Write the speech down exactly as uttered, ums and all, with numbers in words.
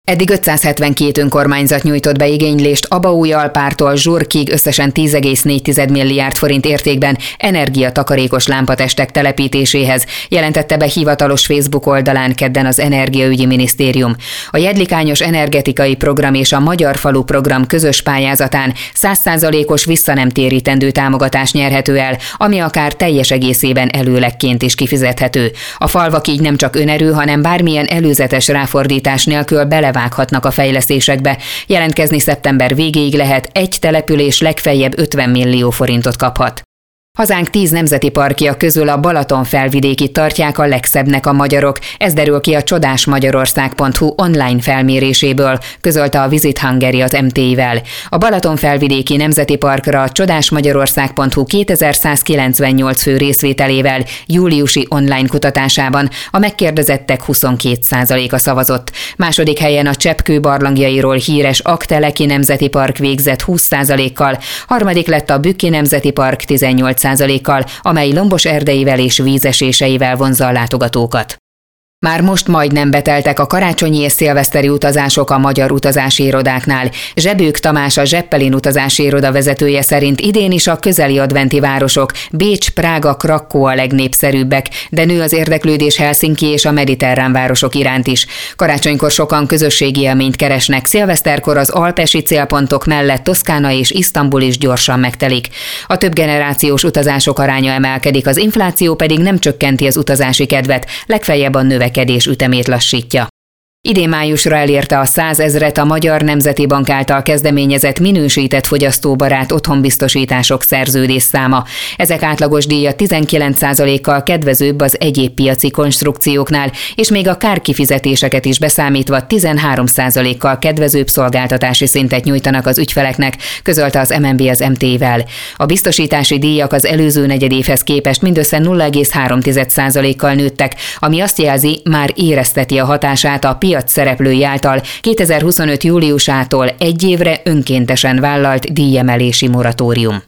Eddig ötszázhetvenkét önkormányzat nyújtott be igénylést Abaúj-Alpártól Zsurkig összesen tíz egész négy milliárd forint értékben energiatakarékos lámpatestek telepítéséhez, jelentette be hivatalos Facebook oldalán kedden az Energiaügyi Minisztérium. A Jedlikányos Energetikai Program és a Magyar Falu Program közös pályázatán száz százalékos visszanemtérítendő támogatás nyerhető el, ami akár teljes egészében előlegként is kifizethető. A falvak így nem csak önerő, hanem bármilyen előzetes ráfordítás nélkül bele vághatnak a fejlesztésekbe. Jelentkezni szeptember végéig lehet, egy település legfeljebb ötven millió forintot kaphat. Hazánk tíz nemzeti parkja közül a Balatonfelvidékit tartják a legszebbnek a magyarok, ez derül ki a csodásmagyarország pont hu online felméréséből, közölte a Visit Hungary az em té i-vel. A Balatonfelvidéki Nemzeti Parkra a csodásmagyarország pont hu kétezer-százkilencvennyolc fő részvételével júliusi online kutatásában a megkérdezettek huszonkét százaléka szavazott. Második helyen a Cseppkő barlangjairól híres Aggteleki Nemzeti Park végzett húsz százalékkal, harmadik lett a Bükki Nemzeti Park tizennyolc százalékkal, amely lombos erdeivel és vízeséseivel vonzza a látogatókat. Már most majdnem beteltek a karácsonyi és szilveszteri utazások a magyar utazási irodáknál. Zsebők Tamás, a Zeppelin utazási iroda vezetője szerint idén is a közeli adventi városok, Bécs, Prága, Krakkó a legnépszerűbbek, de nő az érdeklődés Helsinki és a mediterrán városok iránt is. Karácsonykor sokan közösségi élményt keresnek, szilveszterkor az alpesi célpontok mellett Toszkána és Isztambul is gyorsan megtelik. A több generációs utazások aránya emelkedik, az infláció pedig nem csökkenti az utazási kedvet, legfeljebb a növekedés ütemét lassítja. Idén májusra elérte a százezret a Magyar Nemzeti Bank által kezdeményezett minősített fogyasztóbarát otthonbiztosítások szerződésszáma. Ezek átlagos díja tizenkilenc százalékkal kedvezőbb az egyéb piaci konstrukcióknál, és még a kárkifizetéseket is beszámítva tizenhárom százalékkal kedvezőbb szolgáltatási szintet nyújtanak az ügyfeleknek, közölte az em en bé az em té i-vel. A biztosítási díjak az előző negyedévhez képest mindössze nulla egész három százalékkal nőttek, ami azt jelzi, már érezteti a hatását a piac szereplői által kétezer-huszonöt júliusától egy évre önkéntesen vállalt díjemelési moratórium.